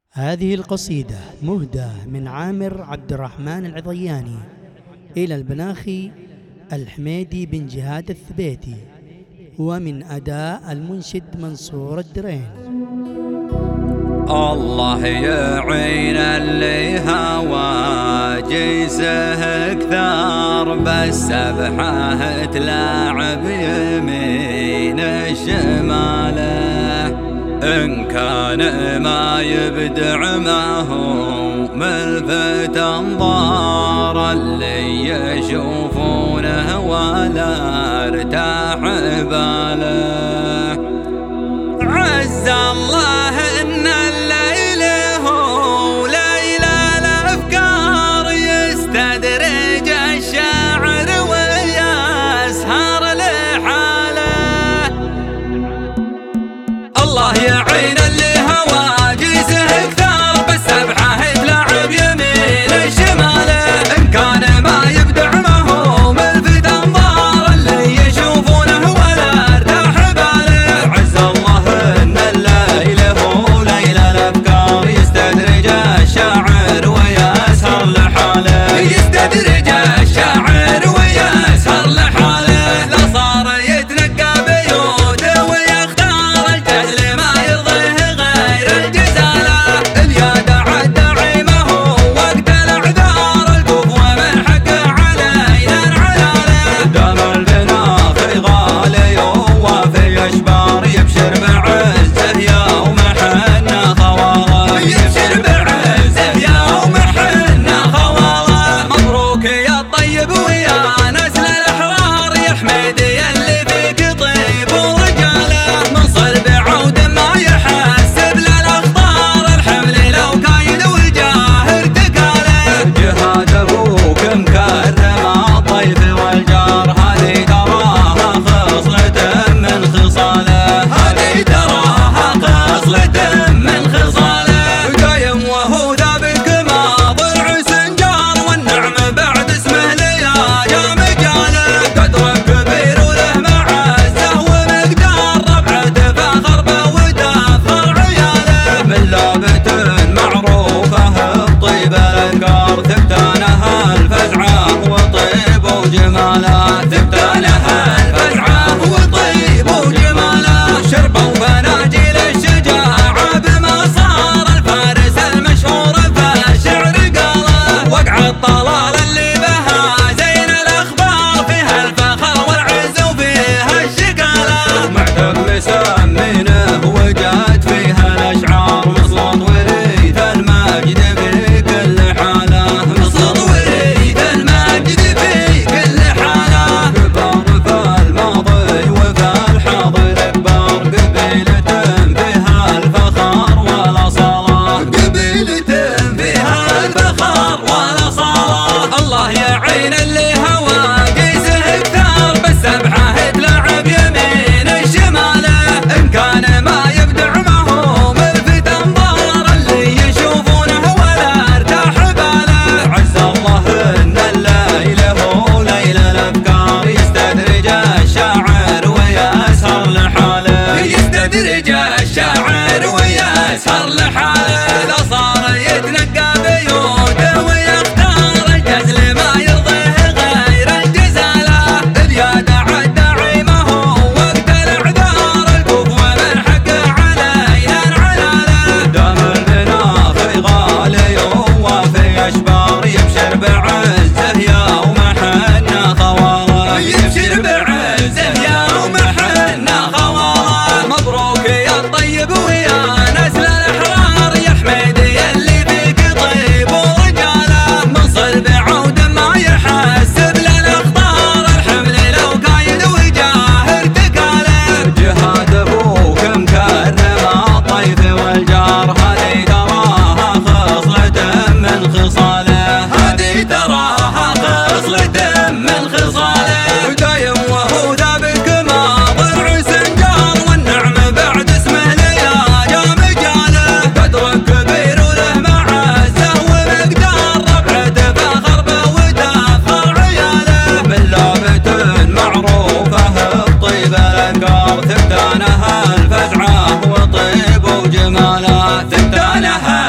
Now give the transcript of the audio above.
هذه القصيدة مهداة من عامر عبد الرحمن العضياني إلى البناخي الحميدي بن جهاد الثبيتي، ومن أداء المنشد منصور الدرين. الله يعين اللي هوى جيسه كثار، بس سبحه تلاعب يمين شماله. إن كان ما يبدع ما هو ملفت انظار، اللي يشوفونه ولا ارتاح باله. عز الله ان الليل هو ليل الافكار، يستدرج الشاعر ويسهر لحاله. الله يعين اللي هوى جيسه كثار، بس سبحه تلعب يمين شماله. ان كان ما يبدع ما هو ملفت انظار، اللي يشوفونه ولا ارتاح باله. عز الله ان الليل هو ليل الافكار، يستدرج الشاعر ويسهر لحاله. يستدرج الشاعر ويسهر لحاله. لا صار يتنقى بيوته ويختار الجهل ما يرضيه غير الجزاله. اليد عالداعي ما هو وقت الاعذار، الكفو من حقه علينا العلاله. دام البناخي غالي ووافي اشبار، يبشر بعزه يوم حنا خواله. يبشر بعزه يوم حنا خواله. مبروك يا الطيب ويا نسل الاحرار، يا حميدي اللي فيك طيب ورجاله. من صلب عود ما يحسب للاخطار، الحمل لو كايد والجاه ارتكاله. جهاد ابوك مكرم الضيف والجار، هذه تراها خصلة من خصاله. هذه تراها خصلة من خصاله. دايم وهو ذابك ما ضلع سنجار، والنعم بعد اسمه ليا جا مجاله. قدر كبير وله معزه ومقدار، ربعته فخر به وتفخر عياله. من لابت معروفه بطيب الافكار، ثبتانها الفزعه وطيب وجماله. ثبتانها الفزعه وطيب وجماله. شربوا فناجيل الشجاعه بما صار، الفارس المشهور فالشعر قاله. وقع الطلال اللي بها زين الاخبار، فيها الفخر والعز وفيها الشقاله. معتق مسمينه وجات فيها الاشعار، مسلط وريث المجد في كل حاله. مسلط وريث المجد في كل حاله. كبار في الماضي وفي الحاضر كبار، قبيلة فيها الفخر ولا صلاة. قبيلة فيها الفخر ولا صلاة. الله يعين اللي هوى جيسه كثار، بس سبحه تلعب يمين شماله. ان كان ما يبدع ما هو ملفت انظار، اللي يشوفونه ولا ارتاح باله. عز الله ان الليل هو ليل الافكار، يستدرج الشاعر ويسهر لحاله. يستدرج الشاعر ويسهر لحاله. لا صار يتنقى بيوته ويختار الجزل ما يرضيه غير الجزاله. اليد عالداعي ما هو وقت الاعذار، الكفو من حقه علينا العلاله. دام البناخي غالي ووافي اشبار، يبشر بعزه يوم حنا خواله. يبشر بعزه يوم حنا خواله. مبروك يا الطيب ويا نسل الاحرار، يا حميدي اللي فيك طيب ورجاله. من صلب عود ما يحسب للاخطار، الحمل لو كايد وجاه ارتكاله. جهاد ابوك مكرم الضيف والجار، هذه تراها خصلة من خصاله. هذه تراها خصلة من خصاله. دايم وهو ذابك ما ضلع سنجار، والنعم بعد اسمه ليا جا مجاله. قدر كبير وله معزه ومقدار، ربعته فخر به وتفخر عياله. من لابت معروفه بطيب الافكار، ثبتانها الفزعه وطيب وجماله. ثبتانها